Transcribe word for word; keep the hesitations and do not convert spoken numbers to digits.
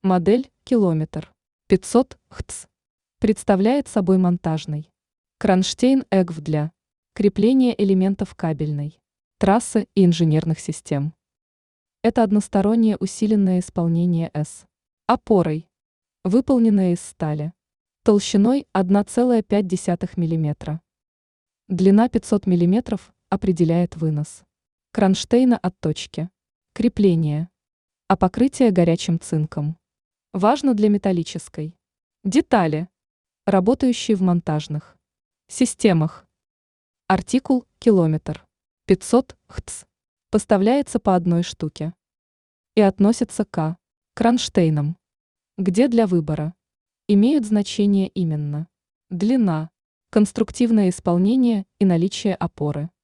Модель «Километр» пятьсот ХТС представляет собой монтажный кронштейн-эгв для крепления элементов кабельной трассы и инженерных систем. Это одностороннее усиленное исполнение С опорой, выполненное из стали, толщиной одна целая пять десятых миллиметра. Длина пятьсот миллиметров определяет вынос кронштейна от точки крепления, а покрытие горячим цинком важно для металлической детали, работающей в монтажных системах. Артикул «Километр» пятьсот ХТС поставляется по одной штуке и относится к кронштейнам, где для выбора имеют значение именно длина, конструктивное исполнение и наличие опоры.